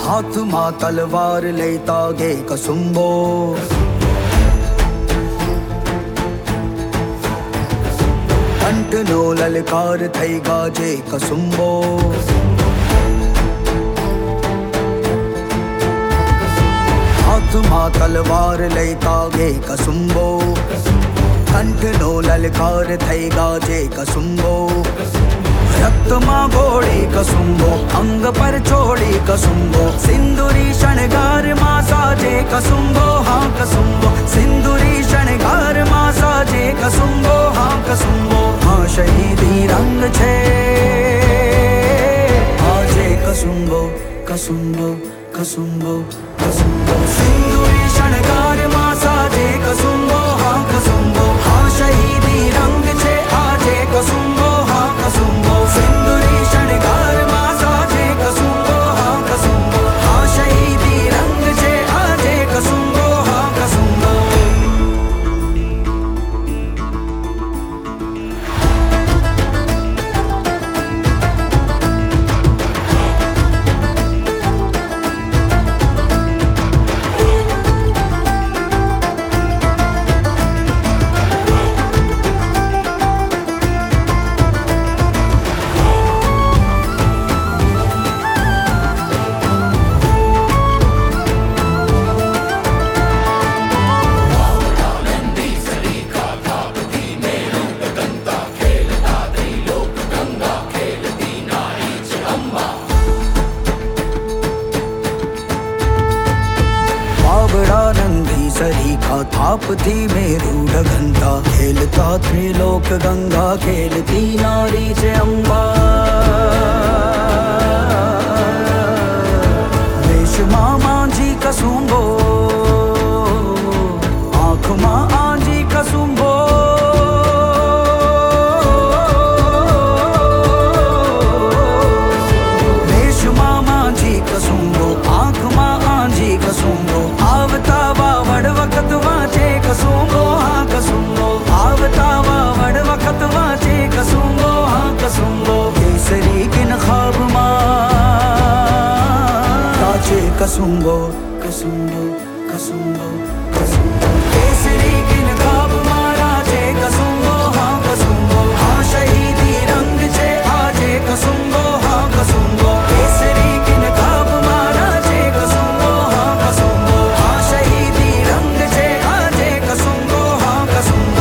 हाथ मां तलवार लेता गे कसुंबो। कंठनो ललकार थई गाजे कसुंबो। हाथ मां तलवार लेता गे कसुंबो। कंठनो ललकार थई गाजे कसुंबो। रक्त मां घोड़ी कसुंबो, अंग पर चोड़ी कसुंबो। सिंदूरी शणगार मां साजे कसुंबो, हाँ कसुंबो। सिंदूरी शणगार मां साजे कसुंबो, हाँ कसुंबो। हाँ शहीदी रंग छे आजे कसुंबो, कसुंबो, कसुंबो, कसुंबो। सिंदूरी शणगार मां साजे कसुंबो, हाँ कसुंबो। हाँ शहीदी रंग छे आजे कसुंबो, हाँ कसुंबो। सिंदूरी शणगार मां साजे कसुंबो, हाँ कसुंबो। हाँ शहीदी रंग छे आजे कसुंबो, हाँ कसुंबो। नंदी सरीखा थापती मेरू ढगंता। खेलता त्रिलोक गंगा, खेलती नारी से अम्बा। वेश मां मांझी कसुंबो, आँख मां आंजी कसुंबो। वेश मां मांझी कसुंबो, आँख मां आंजी कसुंबो। आवता वावड़ वक्त वाचे कसुंबो, हाँ कसुंबो। आवता वावड़ वक्त वाचे कसुंबो, हाँ कसुंबो। केसरी किन ख्वाब मां नाचे कसुंबो, कसुंबो, कसुंबो, कसुंबो। केसरी किन ख्वाब मां नाचे कसुंबो, हाँ कसुंबो। हाँ शहीदी रंग छे आजे कसुंबो, हाँ कसुंबो। केसरी किन ख्वाब मां नाचे कसुंबो, हाँ कसुंबो। हाँ शहीदी रंग छे आजे कसुंबो, हाँ कसुंबो।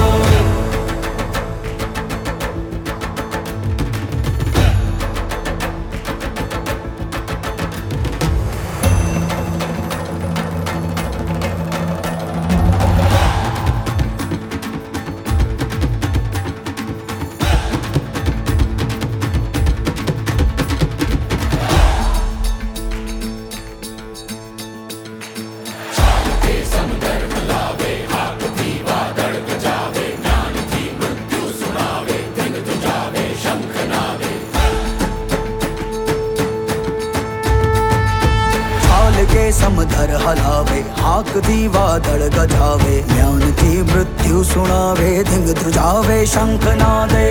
के समधर हलावे, हाक थी वादळ गजावे। म्यान थी मृत्यु सुनावे, धिंग ध्रुजावे शंख नादे।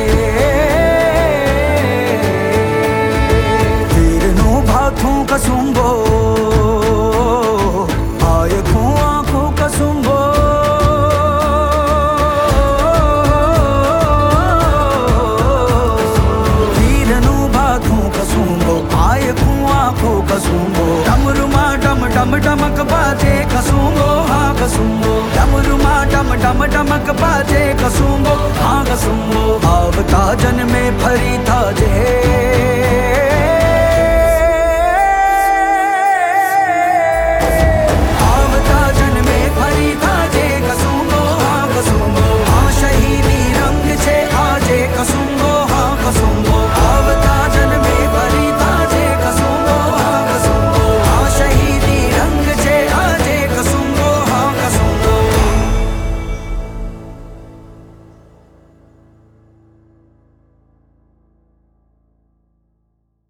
वीरनु भाथू कसुंबो, आयखू आंखू कसुंबो। वीरनु भाथू कसुंबो, आयखू आंखू कसुंबो। डम डमक बाजे कसुंबो, हाँ कसुंबो। डमरुमा डम डम डमक बाजे कसुंबो, हाँ कसुंबो। आवता जन में फरी था जे